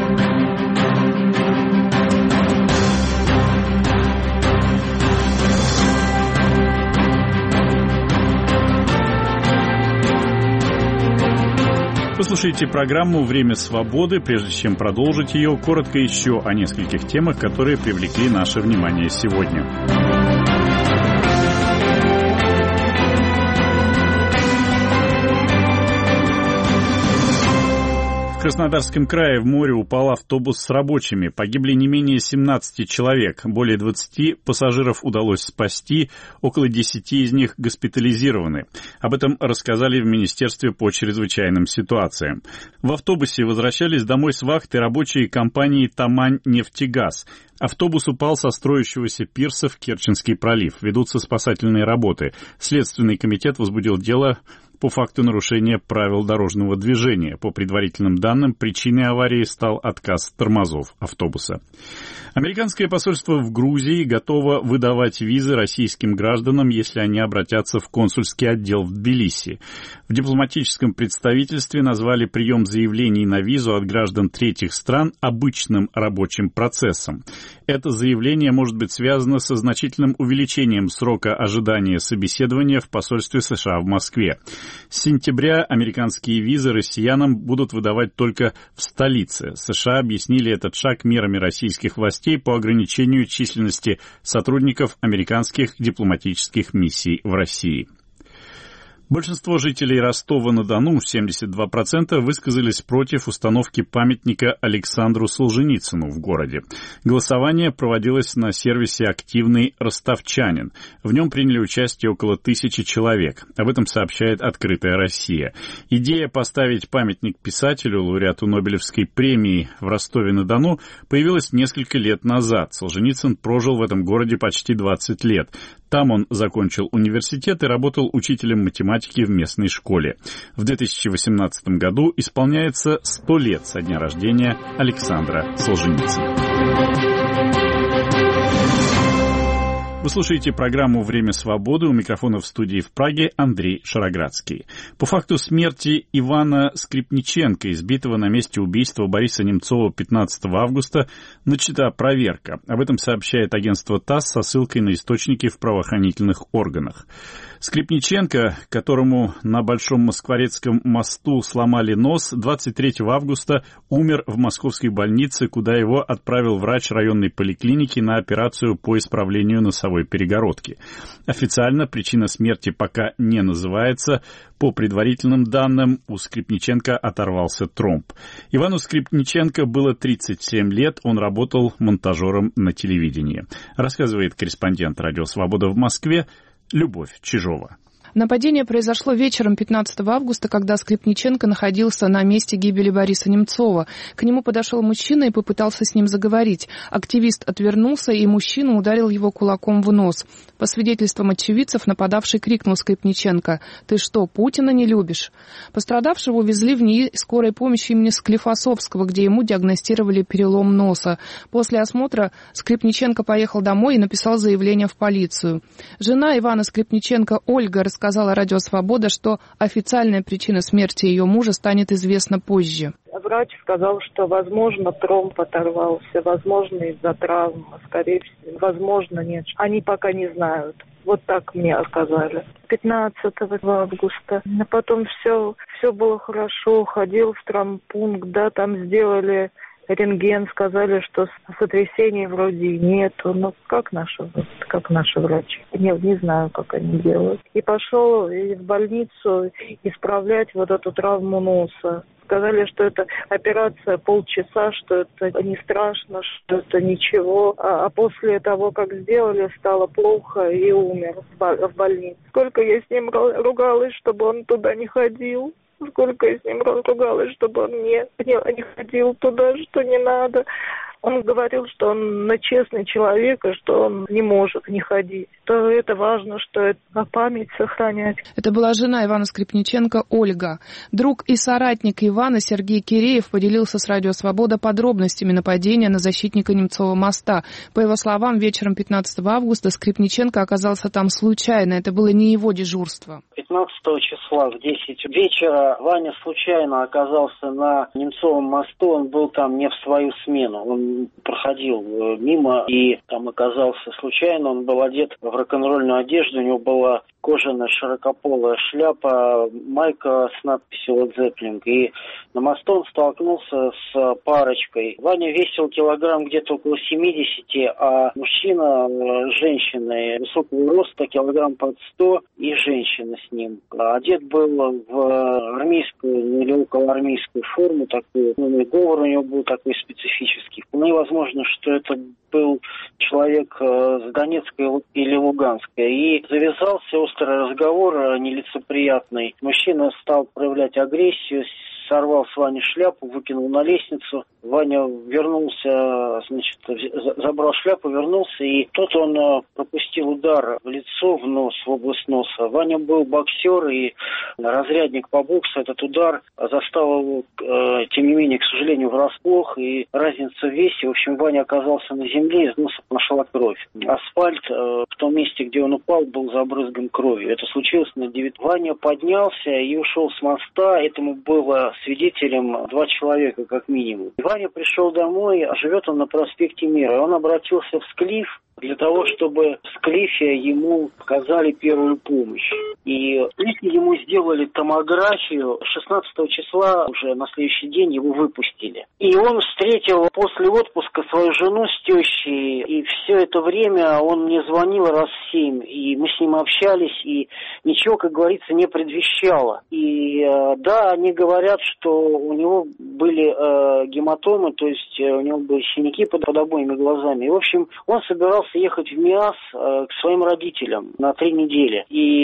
Вы слушаете программу «Время свободы». Прежде чем продолжить ее, коротко еще о нескольких темах, которые привлекли наше внимание сегодня. В Краснодарском крае в море упал автобус с рабочими. Погибли не менее семнадцати человек. Более двадцати пассажиров удалось спасти. Около десяти из них госпитализированы. Об этом рассказали в Министерстве по чрезвычайным ситуациям. В автобусе возвращались домой с вахты рабочие компании «Тамань-нефтегаз». Автобус упал со строящегося пирса в Керченский пролив. Ведутся спасательные работы. Следственный комитет возбудил дело по факту нарушения правил дорожного движения. По предварительным данным, причиной аварии стал отказ тормозов автобуса. Американское посольство в Грузии готово выдавать визы российским гражданам, если они обратятся в консульский отдел в Тбилиси. В дипломатическом представительстве назвали прием заявлений на визу от граждан третьих стран обычным рабочим процессом. Это заявление может быть связано со значительным увеличением срока ожидания собеседования в посольстве США в Москве. С сентября американские визы россиянам будут выдавать только в столице. США объяснили этот шаг мерами российских властей по ограничению численности сотрудников американских дипломатических миссий в России. Большинство жителей Ростова-на-Дону, семьдесят два процента, высказались против установки памятника Александру Солженицыну в городе. Голосование проводилось на сервисе «Активный ростовчанин». В нем приняли участие около тысячи человек. Об этом сообщает «Открытая Россия». Идея поставить памятник писателю, лауреату Нобелевской премии в Ростове-на-Дону появилась несколько лет назад. Солженицын прожил в этом городе почти двадцать лет. Там он закончил университет и работал учителем математики в местной школе. В две тысячи восемнадцатом году исполняется сто лет со дня рождения Александра Солженицына. Вы слушаете программу «Время свободы». У микрофона в студии в Праге Андрей Шароградский. По факту смерти Ивана Скрипниченко, избитого на месте убийства Бориса Немцова пятнадцатого августа, начата проверка. Об этом сообщает агентство ТАСС со ссылкой на источники в правоохранительных органах. Скрипниченко, которому на Большом Москворецком мосту сломали нос, двадцать третьего августа умер в московской больнице, куда его отправил врач районной поликлиники на операцию по исправлению носовой перегородки. Официально причина смерти пока не называется. По предварительным данным, у Скрипниченко оторвался тромб. Ивану Скрипниченко было тридцать семь лет, он работал монтажером на телевидении. Рассказывает корреспондент «Радио Свобода» в Москве Любовь Чижова. Нападение произошло вечером пятнадцатого августа, когда Скрипниченко находился на месте гибели Бориса Немцова. К нему подошел мужчина и попытался с ним заговорить. Активист отвернулся, и мужчина ударил его кулаком в нос. По свидетельствам очевидцев, нападавший крикнул Скрипниченко: «Ты что, Путина не любишь?». Пострадавшего увезли в НИИ скорой помощи имени Склифосовского, где ему диагностировали перелом носа. После осмотра Скрипниченко поехал домой и написал заявление в полицию. Жена Ивана Скрипниченко Ольга рассказала сказала «Радио Свобода», что официальная причина смерти ее мужа станет известна позже. Врач сказал, что, возможно, тромб оторвался, возможно, из-за травмы, скорее всего, возможно, нет. Они пока не знают. Вот так мне сказали. пятнадцатого августа. А потом все, все было хорошо, ходил в травмпункт, да, там сделали рентген, сказали, что сотрясений вроде нету. Но как наши, как наши врачи? Не, не знаю, как они делают. И пошел в больницу исправлять вот эту травму носа. Сказали, что это операция полчаса, что это не страшно, что это ничего. А, а после того, как сделали, стало плохо и умер в больнице. Сколько я с ним ругалась, чтобы он туда не ходил. Сколько я с ним ругалась, чтобы он не, не, не ходил туда, что не надо. Он говорил, что он честный человек, и что он не может не ходить. То это важно, что это память сохранять. Это была жена Ивана Скрипниченко Ольга. Друг и соратник Ивана Сергей Киреев поделился с «Радио Свобода» подробностями нападения на защитника Немцова моста. По его словам, вечером пятнадцатого августа Скрипниченко оказался там случайно. Это было не его дежурство. пятнадцатого числа в десять вечера Ваня случайно оказался на Немцовом мосту. Он был там не в свою смену. Он проходил мимо и там оказался случайно. Он был одет в рок-н-ролльную одежду, у него была кожаная широкополая шляпа, майка с надписью Led Zeppelin. И на мосту он столкнулся с парочкой. Ваня весил килограмм где-то около семидесяти, а мужчина с женщиной высокого роста килограмм под сто и женщина с ним. Одет был в армейскую или околоармейскую форму такую. Ну, и говор у него был такой специфический. Вполне возможно, что это был человек с Донецка или Луганска. И завязался острый разговор, нелицеприятный. Мужчина стал проявлять агрессию, сорвал с Вани шляпу, выкинул на лестницу. Ваня вернулся, значит, забрал шляпу, вернулся, и тут он пропустил удар в лицо, в нос, в область носа. Ваня был боксер и разрядник по боксу. Этот удар застал его, тем не менее, к сожалению, врасплох, и разница в весе. В общем, Ваня оказался на земле, из носа пошла кровь. Асфальт в том месте, где он упал, был забрызган кровью. Это случилось на девятом. Ваня поднялся и ушел с моста. Этому было свидетелем два человека, как минимум. Ваня пришел домой, а живет он на проспекте Мира. Он обратился в Склиф для того, чтобы в Склифе ему оказали первую помощь. И в Склифе ему сделали томографию. шестнадцатого числа, уже на следующий день, его выпустили. И он встретил после отпуска свою жену с тещей. И все это время он мне звонил раз семь. И мы с ним общались, и ничего, как говорится, не предвещало. И да, они говорят, что у него были э, гематомы, то есть у него были синяки под, под обоими глазами. И, в общем, он собирался ехать в МИАС э, к своим родителям на три недели.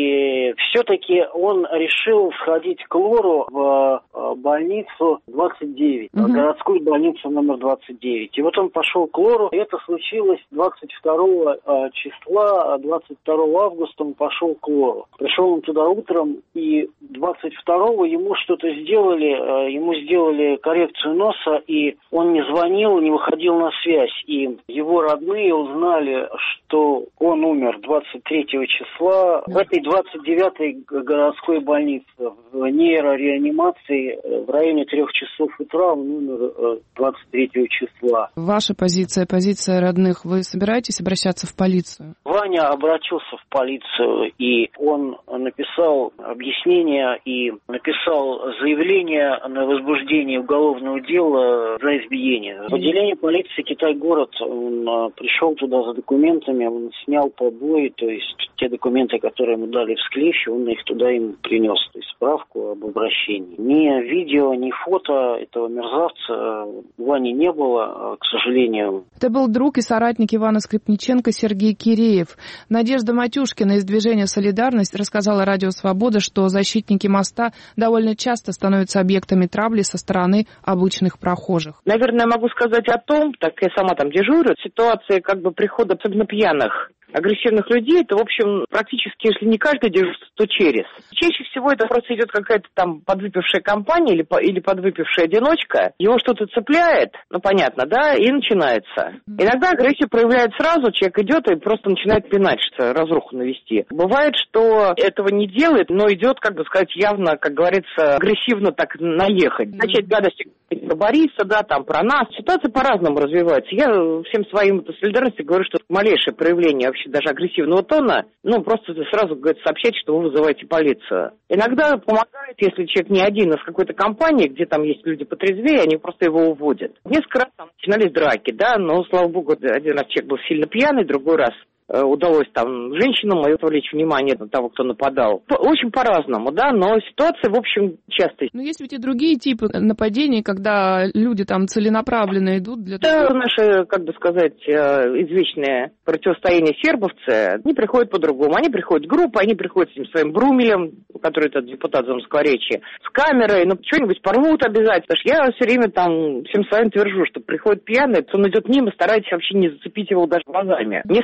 И все-таки он решил сходить к лору в э, больницу двадцать девять, mm-hmm. городскую больницу номер двадцать девять. И вот он пошел к лору, и это случилось двадцать второго э, числа, двадцать второго августа он пошел к лору. Пришел он туда утром, и двадцать второго ему что-то сделали, э, ему сделали коррекцию носа, и он не звонил, не выходил на связь. И его родные узнали, что он умер двадцать третьего числа в этой двадцать девятой городской больнице в нейрореанимации в районе трех часов утра. Он умер двадцать третьего числа. Ваша позиция, позиция родных, вы собираетесь обращаться в полицию? Ваня обратился в полицию, и он написал объяснение и написал заявление на возбуждение уголовного дела за избиение. В отделение полиции Китай-город он пришел туда за документами, он снял побои, то есть те документы, которые ему дали в Склифе, он их туда им принес, то есть справку об обращении. Ни видео, ни фото этого мерзавца у Вани не было, к сожалению. Это был друг и соратник Ивана Скрипниченко Сергей Киреев. Надежда Матюшкина из движения «Солидарность» рассказала Радио Свобода, что защитники моста довольно часто становятся объектами травли со стороны обычных прохожих. Наверное, могу сказать о том, так я сама там дежурю, ситуация как бы прихода особенно пьяных, агрессивных людей, это, в общем, практически, если не каждый дежурство, то через. Чаще всего это просто идет какая-то там подвыпившая компания или, по, или подвыпившая одиночка, его что-то цепляет, ну, понятно, да, и начинается. Иногда агрессию проявляет сразу, человек идет и просто начинает пинать, что разруху навести. Бывает, что этого не делает, но идет, как бы сказать, явно, как говорится, агрессивно так наехать. Начать гадости про Бориса, да, там, про нас. Ситуация по-разному развивается. Я всем своим это солидарности говорю, что малейшее проявление вообще даже агрессивного тона, ну, просто сразу, говорит, сообщать, что вы вызываете полицию. Иногда помогает, если человек не один, а с какой-то компанией, где там есть люди потрезвее, они просто его уводят. Несколько раз там начинались драки, да, но, слава богу, один раз человек был сильно пьяный, другой раз удалось там женщинам отвлечь внимание на того, кто нападал. Очень по-разному, да, но ситуация, в общем, часто. Но есть ведь и другие типы нападений, когда люди там целенаправленно идут для того... Это наше, как бы сказать, извечное противостояние сербовцы. Они приходят по-другому. Они приходят группой, они приходят с этим своим Брумелем, который это депутат Замоскворечья, с камерой, ну, что-нибудь порвут обязательно. Потому что я все время там всем своим твержу, что приходит пьяный, он идет мимо, старайтесь вообще не зацепить его даже глазами. Не смотреть в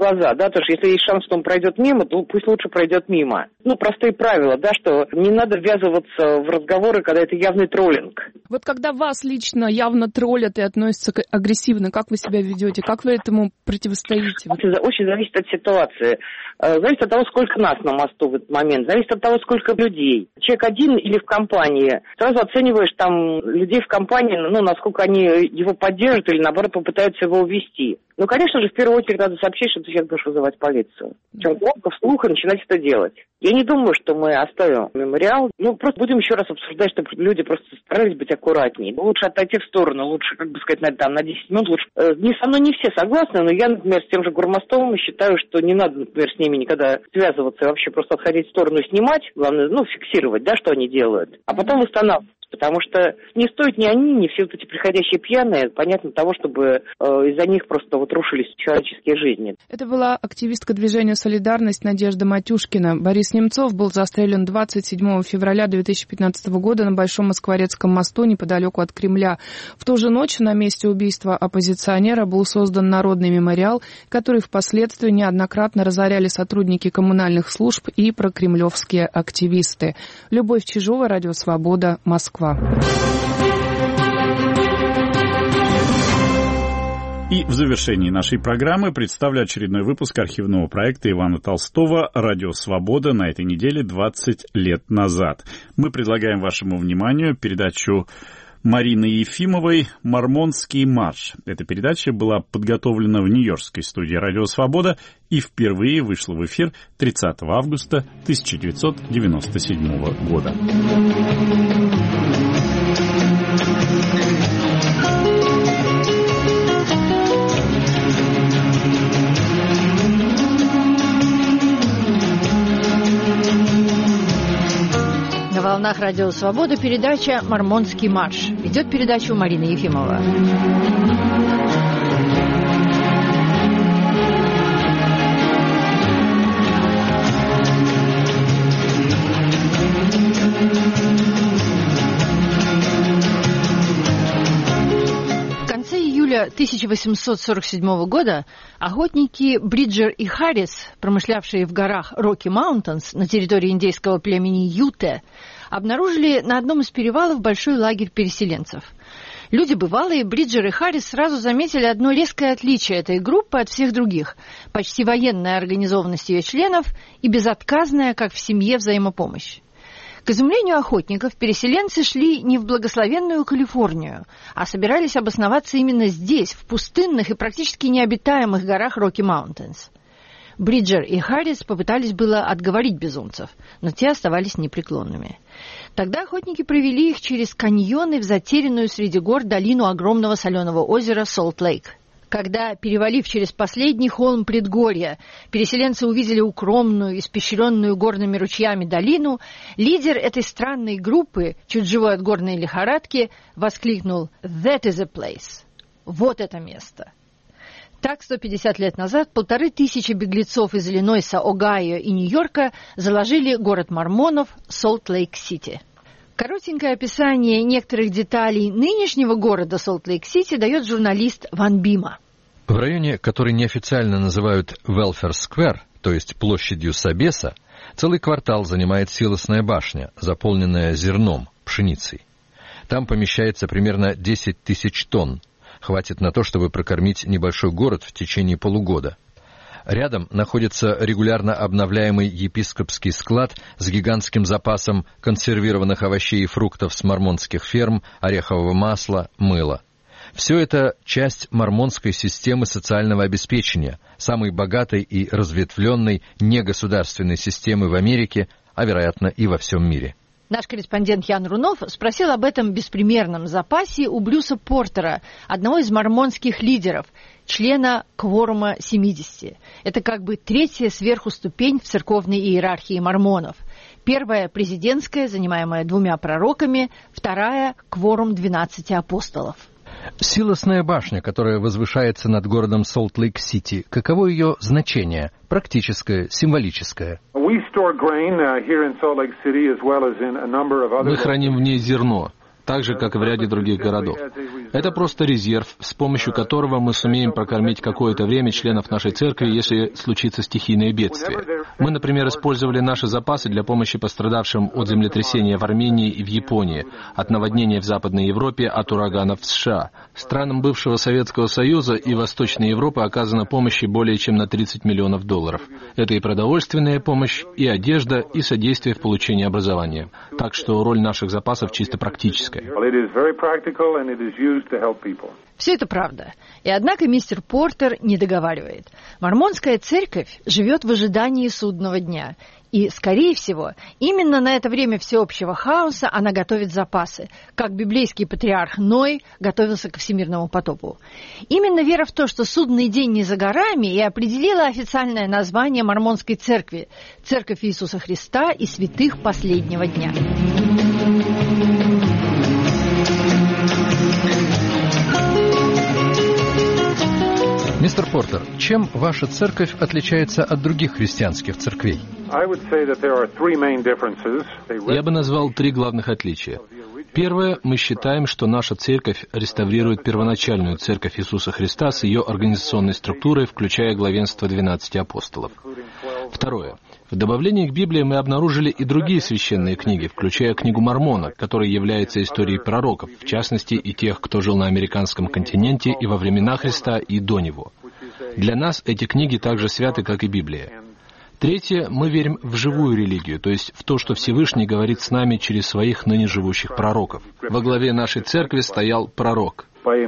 глаза, да, потому что если есть шанс, что он пройдет мимо, то пусть лучше пройдет мимо. Ну, простые правила, да, что не надо ввязываться в разговоры, когда это явный троллинг. Вот когда вас лично явно троллят и относятся агрессивно, как вы себя ведете, как вы этому противостоите? Очень зависит от ситуации. Зависит от того, сколько нас на мосту в этот момент, зависит от того, сколько людей. Человек один или в компании. Сразу оцениваешь там людей в компании, ну, насколько они его поддержат или, наоборот, попытаются его увести. Ну, конечно же, в первую очередь надо сообщить, что ты сейчас будешь вызывать полицию. Причем громко, вслух, и начинать это делать. Я не думаю, что мы оставим мемориал. Ну, просто будем еще раз обсуждать, чтобы люди просто старались быть аккуратнее. Лучше отойти в сторону, лучше, как бы сказать, на, там, на десять минут лучше. Э, не со мной не все согласны, но я, например, с тем же Гормостовым считаю, что не надо, например, с ними никогда связываться и вообще просто отходить в сторону и снимать. Главное, ну, фиксировать, да, что они делают. А потом восстанавливать. Потому что не стоит ни они, ни все вот эти приходящие пьяные, понятно, того, чтобы э, из-за них просто вот рушились человеческие жизни. Это была активистка движения «Солидарность» Надежда Матюшкина. Борис Немцов был застрелен двадцать седьмого февраля две тысячи пятнадцатого года на Большом Москворецком мосту неподалеку от Кремля. В ту же ночь на месте убийства оппозиционера был создан народный мемориал, который впоследствии неоднократно разоряли сотрудники коммунальных служб и прокремлевские активисты. Любовь Чижова, Радио Свобода, Москва. И в завершении нашей программы представлю очередной выпуск архивного проекта Ивана Толстого «Радио Свобода» на этой неделе двадцать лет назад. Мы предлагаем вашему вниманию передачу Марины Ефимовой «Мормонский марш». Эта передача была подготовлена в нью-йоркской студии «Радио Свобода» и впервые вышла в эфир тридцатого августа тысяча девятьсот девяносто седьмого года. На волнах Радио Свобода передача «Мормонский марш». Ведет передачу Марина Ефимова. В конце июля тысяча восемьсот сорок седьмого года охотники Бриджер и Харрис, промышлявшие в горах Rocky Mountains на территории индейского племени Юте, обнаружили на одном из перевалов большой лагерь переселенцев. Люди бывалые, Бриджер и Харрис сразу заметили одно резкое отличие этой группы от всех других – почти военная организованность ее членов и безотказная, как в семье, взаимопомощь. К изумлению охотников, переселенцы шли не в благословенную Калифорнию, а собирались обосноваться именно здесь, в пустынных и практически необитаемых горах Rocky Mountains. Бриджер и Харрис попытались было отговорить безумцев, но те оставались непреклонными. Тогда охотники провели их через каньоны в затерянную среди гор долину огромного соленого озера Солт-Лейк. Когда, перевалив через последний холм предгорья, переселенцы увидели укромную, испещренную горными ручьями долину, лидер этой странной группы, чуть живой от горной лихорадки, воскликнул «That is a place!» «Вот это место!» Так, сто пятьдесят лет назад полторы тысячи беглецов из Иллинойса, Огайо и Нью-Йорка заложили город мормонов Солт-Лейк-Сити. Коротенькое описание некоторых деталей нынешнего города Солт-Лейк-Сити дает журналист Ван Бима. В районе, который неофициально называют Велфер-сквер, то есть площадью Собеса, целый квартал занимает силосная башня, заполненная зерном, пшеницей. Там помещается примерно десять тысяч тонн. Хватит на то, чтобы прокормить небольшой город в течение полугода. Рядом находится регулярно обновляемый епископский склад с гигантским запасом консервированных овощей и фруктов с мормонских ферм, орехового масла, мыла. Все это часть мормонской системы социального обеспечения, самой богатой и разветвленной негосударственной системы в Америке, а, вероятно, и во всем мире. Наш корреспондент Ян Рунов спросил об этом беспримерном запасе у Брюса Портера, одного из мормонских лидеров, члена Кворума семидесяти. Это как бы третья сверху ступень в церковной иерархии мормонов. Первая – президентская, занимаемая двумя пророками, вторая – Кворум двенадцати апостолов. Силосная башня, которая возвышается над городом Солт-Лейк-Сити, каково ее значение? Практическое, символическое? Мы храним в ней зерно. так же, как и в ряде других городов. Это просто резерв, с помощью которого мы сумеем прокормить какое-то время членов нашей церкви, если случится стихийное бедствие. Мы, например, использовали наши запасы для помощи пострадавшим от землетрясения в Армении и в Японии, от наводнения в Западной Европе, от ураганов в США. Странам бывшего Советского Союза и Восточной Европы оказана помощь более чем на тридцать миллионов долларов. Это и продовольственная помощь, и одежда, и содействие в получении образования. Так что роль наших запасов чисто практическая. Все это правда. И однако мистер Портер не договаривает. Мормонская церковь живет в ожидании судного дня. И, скорее всего, именно на это время всеобщего хаоса она готовит запасы, как библейский патриарх Ной готовился к всемирному потопу. Именно вера в то, что судный день не за горами, и определила официальное название Мормонской церкви – Церковь Иисуса Христа и святых последнего дня. Мистер Портер, чем ваша церковь отличается от других христианских церквей? Я бы назвал три главных отличия. Первое, мы считаем, что наша церковь реставрирует первоначальную церковь Иисуса Христа с ее организационной структурой, включая главенство двенадцати апостолов. Второе. В добавлении к Библии мы обнаружили и другие священные книги, включая книгу Мормона, которая является историей пророков, в частности и тех, кто жил на американском континенте и во времена Христа, и до него. Для нас эти книги так же святы, как и Библия. Третье, мы верим в живую религию, то есть в то, что Всевышний говорит с нами через своих ныне живущих пророков. Во главе нашей церкви стоял пророк.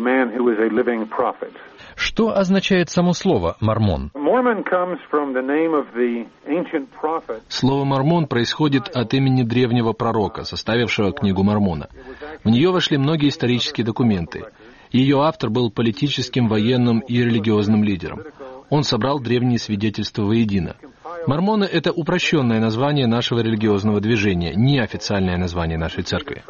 Что означает само слово «мормон»? Слово «мормон» происходит от имени древнего пророка, составившего книгу Мормона. В нее вошли многие исторические документы. Ее автор был политическим, военным и религиозным лидером. Он собрал древние свидетельства воедино. Мормоны — это упрощенное название нашего религиозного движения, не официальное название нашей церкви.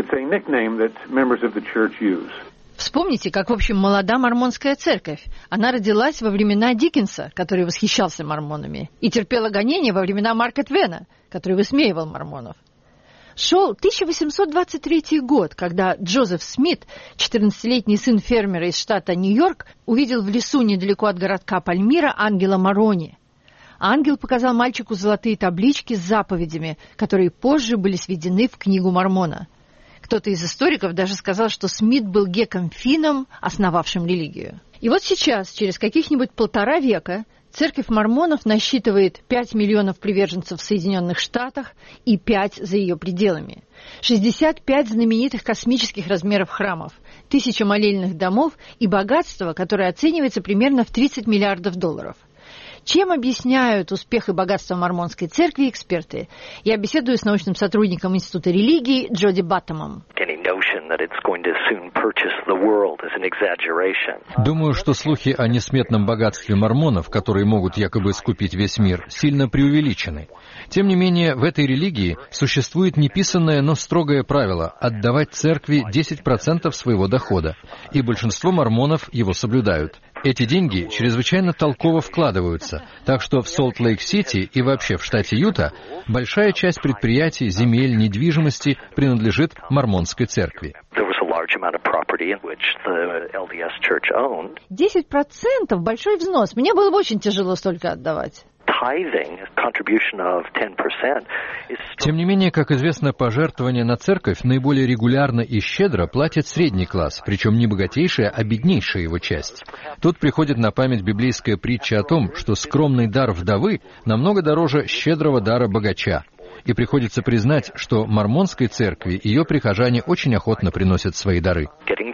Вспомните, как, в общем, молода мормонская церковь. Она родилась во времена Диккенса, который восхищался мормонами, и терпела гонения во времена Марка Твена, который высмеивал мормонов. Шел тысяча восемьсот двадцать третий год, когда Джозеф Смит, четырнадцатилетний сын фермера из штата Нью-Йорк, увидел в лесу недалеко от городка Пальмира ангела Морони. Ангел показал мальчику золотые таблички с заповедями, которые позже были сведены в книгу Мормона. Кто-то из историков даже сказал, что Смит был Геком Финном, основавшим религию. И вот сейчас, через каких-нибудь полтора века, церковь мормонов насчитывает пять миллионов приверженцев в Соединенных Штатах и пять за ее пределами. шестьдесят пять знаменитых космических размеров храмов, тысяча молельных домов и богатство, которое оценивается примерно в тридцать миллиардов долларов. Чем объясняют успех и богатство мормонской церкви эксперты? Я беседую с научным сотрудником Института религии Джоди Баттомом. Думаю, что слухи о несметном богатстве мормонов, которые могут якобы скупить весь мир, сильно преувеличены. Тем не менее, в этой религии существует неписанное, но строгое правило – отдавать церкви десять процентов своего дохода, и большинство мормонов его соблюдают. Эти деньги чрезвычайно толково вкладываются, так что в Солт-Лейк-Сити и вообще в штате Юта большая часть предприятий, земель, недвижимости принадлежит мормонской церкви. Десять процентов – большой взнос. Мне было бы очень тяжело столько отдавать. Тем не менее, как известно, пожертвования на церковь наиболее регулярно и щедро платит средний класс, причем не богатейшая, а беднейшая его часть. Тут приходит на память библейская притча о том, что скромный дар вдовы намного дороже щедрого дара богача. И приходится признать, что мормонской церкви ее прихожане очень охотно приносят свои дары.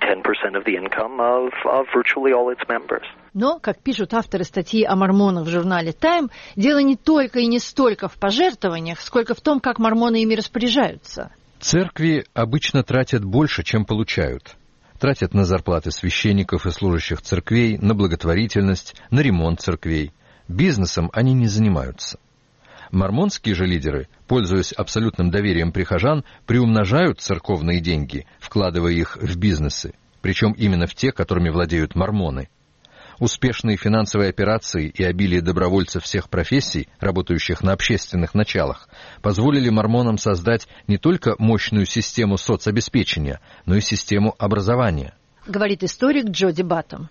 Но, как пишут авторы статьи о мормонах в журнале Time, дело не только и не столько в пожертвованиях, сколько в том, как мормоны ими распоряжаются. Церкви обычно тратят больше, чем получают. Тратят на зарплаты священников и служащих церквей, на благотворительность, на ремонт церквей. Бизнесом они не занимаются. Мормонские же лидеры, пользуясь абсолютным доверием прихожан, приумножают церковные деньги, вкладывая их в бизнесы, причем именно в те, которыми владеют мормоны. Успешные финансовые операции и обилие добровольцев всех профессий, работающих на общественных началах, позволили мормонам создать не только мощную систему соцобеспечения, но и систему образования. Говорит историк Джоди Баттом.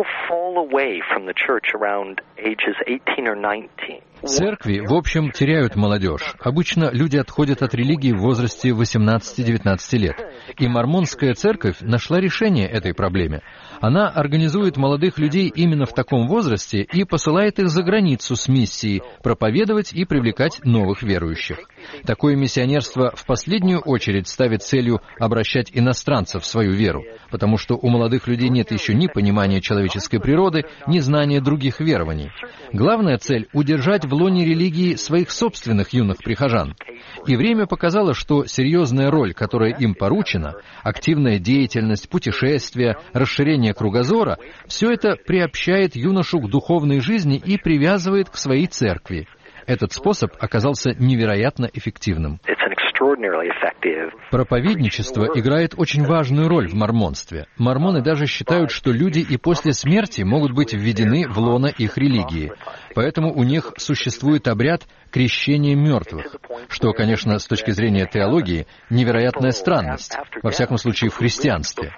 Церкви, в общем, теряют молодежь. Обычно люди отходят от религии в возрасте восемнадцати-девятнадцати лет. И мормонская церковь нашла решение этой проблеме. Она организует молодых людей именно в таком возрасте и посылает их за границу с миссией проповедовать и привлекать новых верующих. Такое миссионерство в последнюю очередь ставит целью обращать иностранцев в свою веру, потому что у молодых людей нет еще ни понимания человеческой природы, ни знания других верований. Главная цель — удержать в лоне религии своих собственных юных прихожан. И время показало, что серьезная роль, которая им поручена, активная деятельность, путешествия, расширение кругозора, все это приобщает юношу к духовной жизни и привязывает к своей церкви. Этот способ оказался невероятно эффективным. Проповедничество играет очень важную роль в мормонстве. Мормоны даже считают, что люди и после смерти могут быть введены в лоно их религии. Поэтому у них существует обряд крещения мертвых, что, конечно, с точки зрения теологии, невероятная странность, во всяком случае в христианстве.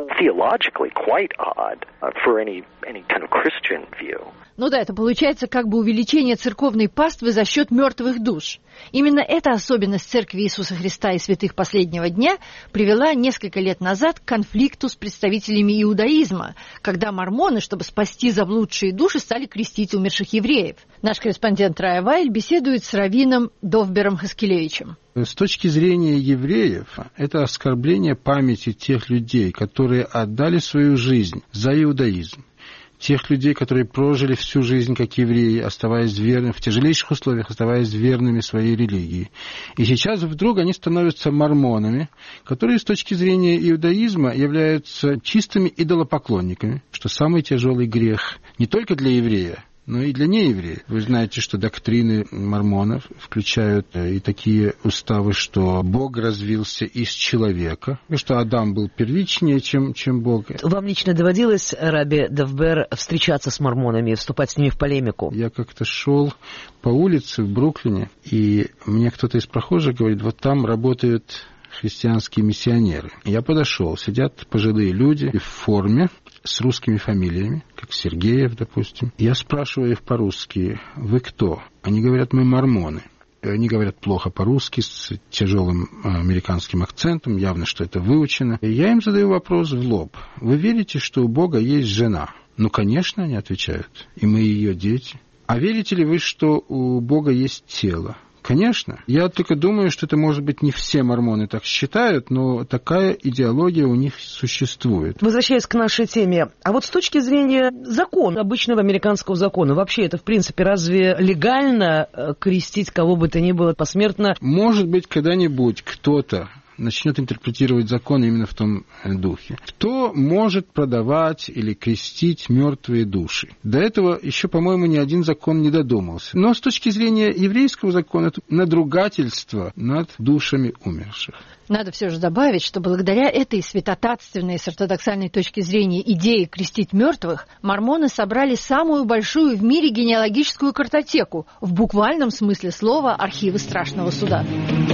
Ну да, это получается как бы увеличение церковной паствы за счет мертвых душ. Именно эта особенность Церкви Иисуса Христа и святых последнего дня привела несколько лет назад к конфликту с представителями иудаизма, когда мормоны, чтобы спасти заблудшие души, стали крестить умерших евреев. Наш корреспондент Рая Вайль беседует с раввином Довбером Хаскелевичем. С точки зрения евреев, это оскорбление памяти тех людей, которые отдали свою жизнь за иудаизм. Тех людей, которые прожили всю жизнь как евреи, оставаясь верными, в тяжелейших условиях, оставаясь верными своей религии. И сейчас вдруг они становятся мормонами, которые с точки зрения иудаизма являются чистыми идолопоклонниками, что самый тяжелый грех не только для еврея, но и для неевреев. Вы знаете, что доктрины мормонов включают и такие уставы, что Бог развился из человека, и что Адам был первичнее, чем, чем Бог. Вам лично доводилось, Раби Довбер, встречаться с мормонами, вступать с ними в полемику? Я как-то шел по улице в Бруклине, и мне кто-то из прохожих говорит, вот там работают христианские миссионеры. Я подошел, сидят пожилые люди в форме, с русскими фамилиями, как Сергеев, допустим. Я спрашиваю их по-русски, вы кто? Они говорят, мы мормоны. И они говорят плохо по-русски, с тяжелым американским акцентом, явно, что это выучено. И я им задаю вопрос в лоб. Вы верите, что у Бога есть жена? Ну, конечно, они отвечают. И мы ее дети. А верите ли вы, что у Бога есть тело? Конечно. Я только думаю, что это, может быть, не все мормоны так считают, но такая идеология у них существует. Возвращаясь к нашей теме, а вот с точки зрения закона, обычного американского закона, вообще это, в принципе, разве легально крестить кого бы то ни было посмертно? Может быть, когда-нибудь кто-то начнет интерпретировать закон именно в том духе. Кто может продавать или крестить мертвые души? До этого еще, по-моему, ни один закон не додумался. Но с точки зрения еврейского закона, это надругательство над душами умерших. Надо все же добавить, что благодаря этой святотатственной с ортодоксальной точки зрения идее крестить мертвых, мормоны собрали самую большую в мире генеалогическую картотеку, в буквальном смысле слова архивы страшного суда.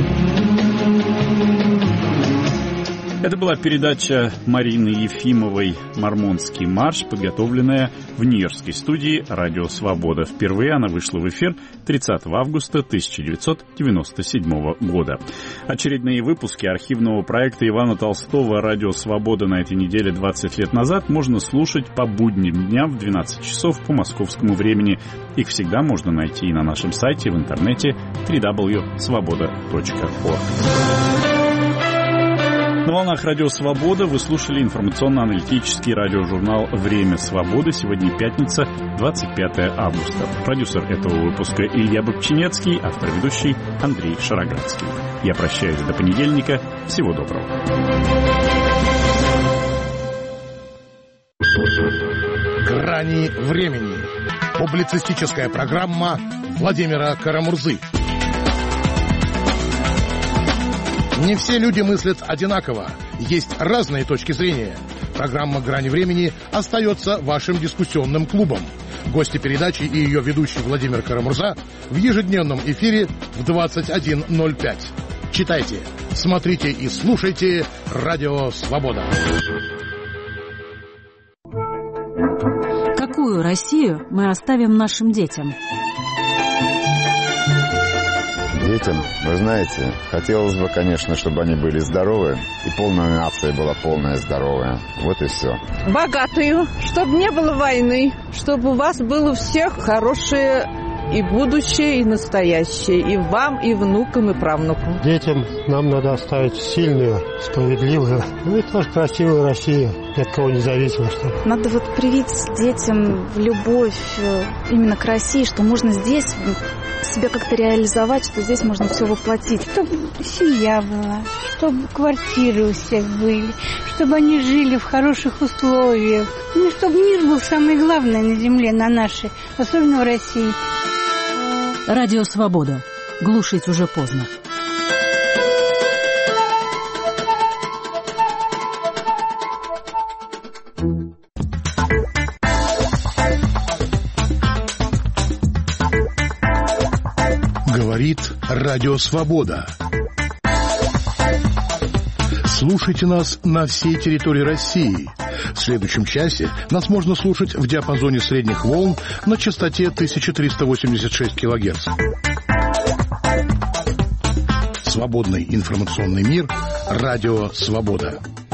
Это была передача Марины Ефимовой «Мормонский марш», подготовленная в нью-йоркской студии «Радио Свобода». Впервые она вышла в эфир тридцатого августа тысяча девятьсот девяносто седьмого года. Очередные выпуски архивного проекта Ивана Толстого «Радио Свобода» на этой неделе двадцать лет назад можно слушать по будним дням в двенадцать часов по московскому времени. Их всегда можно найти и на нашем сайте в интернете дабл ю дабл ю дабл ю точка свобода точка орг. На волнах Радио Свобода вы слушали информационно-аналитический радиожурнал «Время свободы». Сегодня пятница, двадцать пятого августа. Продюсер этого выпуска Илья Бобчинецкий, автор-ведущий Андрей Шароградский. Я прощаюсь до понедельника. Всего доброго. «Грани времени». Публицистическая программа Владимира Карамурзы. Не все люди мыслят одинаково. Есть разные точки зрения. Программа «Грани времени» остается вашим дискуссионным клубом. Гости передачи и ее ведущий Владимир Карамурза в ежедневном эфире в двадцать один ноль пять. Читайте, смотрите и слушайте «Радио Свобода». Какую Россию мы оставим нашим детям? Детям, вы знаете, хотелось бы, конечно, чтобы они были здоровы, и полная нация была полная здоровая. Вот и все. Богатую, чтобы не было войны, чтобы у вас было у всех хорошее и будущее, и настоящее, и вам, и внукам, и правнукам. Детям нам надо оставить сильную, справедливую, ну и тоже красивую Россию, ни от кого не зависимо. Что... Надо вот привить детям любовь именно к России, что можно здесь себя как-то реализовать, что здесь можно все воплотить. Чтобы семья была, чтобы квартиры у всех были, чтобы они жили в хороших условиях. Ну, чтобы мир был самое главное на земле, на нашей, особенно в России. Радио Свобода. Глушить уже поздно. Говорит Радио Свобода. Слушайте нас на всей территории России. В следующем часе нас можно слушать в диапазоне средних волн на частоте тысяча триста восемьдесят шесть килогерц. Свободный информационный мир. Радио Свобода.